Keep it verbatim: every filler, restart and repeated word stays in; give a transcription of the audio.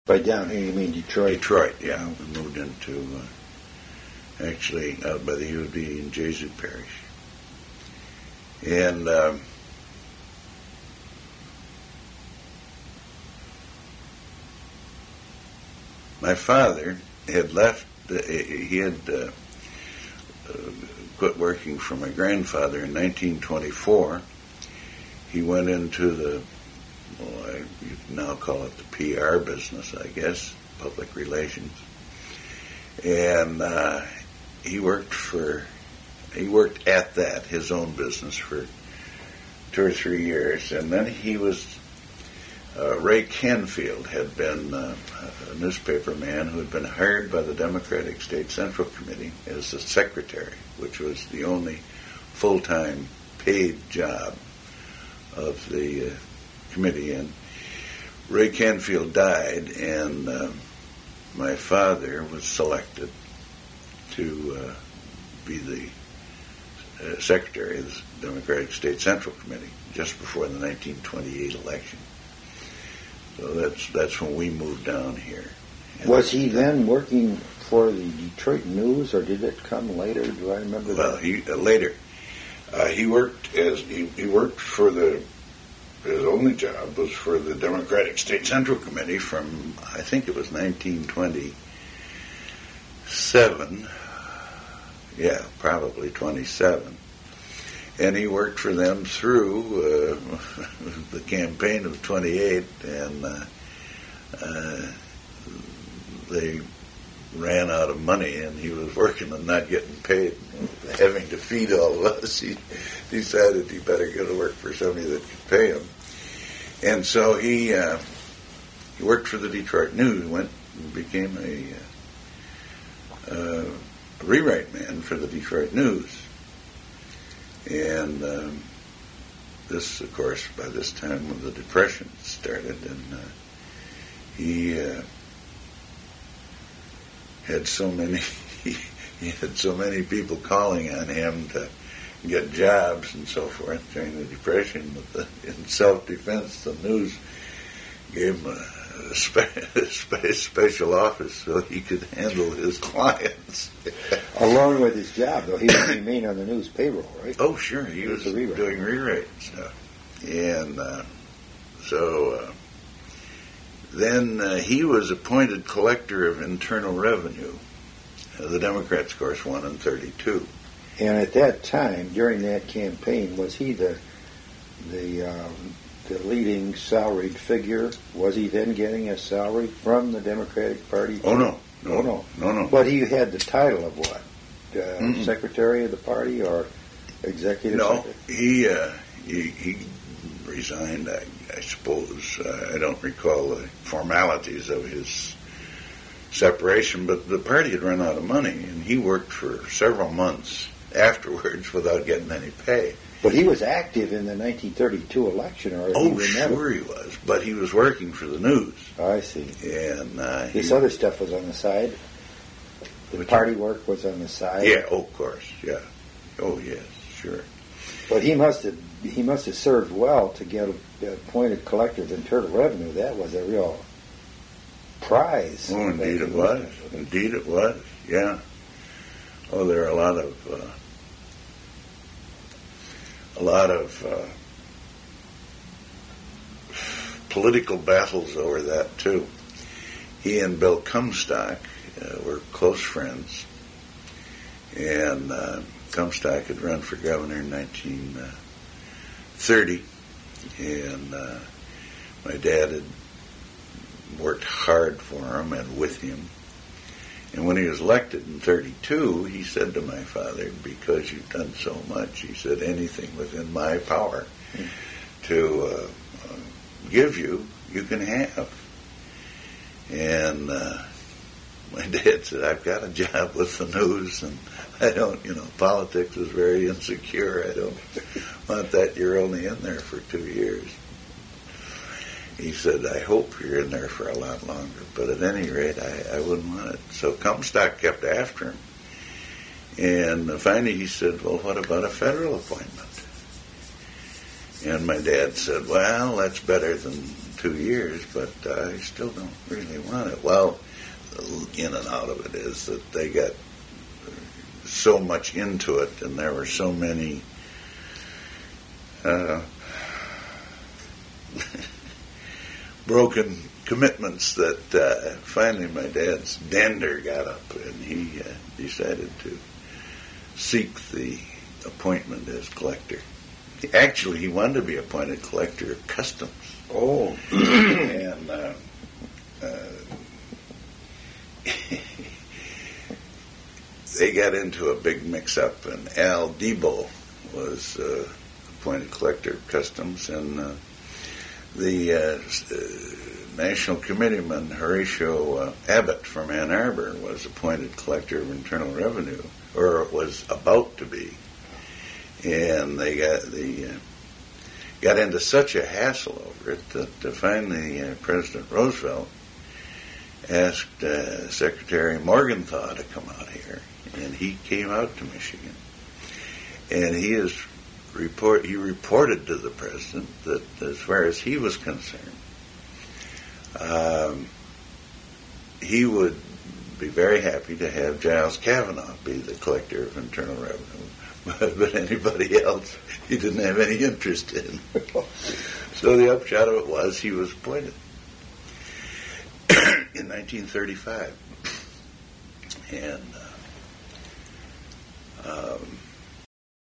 By down here, you mean Detroit? Detroit, yeah. We moved into, uh, actually, out by the U D in Jesuit Parish. And um, my father had left, uh, he had uh, uh, quit working for my grandfather in nineteen twenty-four. He went into the, well, I, you can now call it the P R business, I guess, public relations. And uh, he worked for, he worked at that, his own business, for two or three years. And then he was, uh, Ray Canfield had been uh, a newspaper man who had been hired by the Democratic State Central Committee as the secretary, which was the only full-time paid job of the uh, committee. And Ray Canfield died, and uh, my father was selected to uh, be the uh, secretary of the Democratic State Central Committee just before the nineteen twenty-eight election. So that's that's when we moved down here. And was he then working for the Detroit News, or did it come later? Do I remember well, that? Well, he uh, later. Uh, he worked as he, he worked for the. His only job was for the Democratic State Central Committee from, I think it was nineteen twenty-seven. Yeah, probably twenty-seven. And he worked for them through uh, the campaign of twenty-eight, and uh, uh, they ran out of money, and he was working and not getting paid, having to feed all of us. He decided he better go to work for somebody that could pay him. And so he uh, he worked for the Detroit News, went and became a, uh, a rewrite man for the Detroit News. And um, this, of course, by this time when the Depression started, and uh, he uh, had so many he had so many people calling on him to get jobs and so forth during the Depression. But the, in self-defense, the News gave him a, a, spe- a spe- special office so he could handle his clients. Along with his job, though, he would remain on the News payroll, right? Oh, sure, he, he was, was rewrite. doing rewrite stuff. And uh, so uh, then uh, he was appointed collector of internal revenue. Uh, the Democrats, of course, won in thirty-two. And at that time, during that campaign, was he the the um, the leading salaried figure? Was he then getting a salary from the Democratic Party? Oh no, no, oh, no, no, no. But he had the title of what? Uh, secretary of the party or executive? No, secretary? he uh, he he resigned. I, I suppose uh, I don't recall the formalities of his separation, but the party had run out of money, and he worked for several months afterwards without getting any pay. But he was active in the nineteen thirty-two election, or oh, he sure he was. But he was working for the News. Oh, I see. And uh, this he, other stuff was on the side. The party you, work was on the side. Yeah. Oh, of course. Yeah. Oh, yes. Sure. But he must have he must have served well to get appointed collector of internal revenue. That was a real prize. Oh, indeed it was. Indeed it was. Yeah. Oh, there are a lot of. Uh, A lot of uh, political battles over that, too. He and Bill Comstock uh, were close friends, and uh, Comstock had run for governor in nineteen thirty, and uh, my dad had worked hard for him and with him. And when he was elected in thirty-two, he said to my father, because you've done so much, he said, anything within my power to uh, uh, give you, you can have. And uh, my dad said, I've got a job with the News, and I don't, you know, politics is very insecure. I don't want that. You're only in there for two years. He said, I hope you're in there for a lot longer, but at any rate, I, I wouldn't want it. So Comstock kept after him. And finally he said, well, what about a federal appointment? And my dad said, well, that's better than two years, but uh, I still don't really want it. Well, in and out of it is that they got so much into it, and there were so many uh, broken commitments that uh, finally my dad's dander got up, and he uh, decided to seek the appointment as collector. Actually, he wanted to be appointed collector of customs. Oh. and uh, uh, they got into a big mix-up, and Al Debo was uh, appointed collector of customs, and uh, the uh, uh, National Committeeman Horatio uh, Abbott from Ann Arbor was appointed collector of internal revenue, or was about to be. And they got the uh, got into such a hassle over it that uh, finally uh, President Roosevelt asked uh, Secretary Morgenthau to come out here, and he came out to Michigan, and he is report he reported to the president that as far as he was concerned, um, he would be very happy to have Giles Kavanaugh be the collector of internal revenue. But, but anybody else, he didn't have any interest in. So the upshot of it was he was appointed in nineteen thirty-five. And uh, um,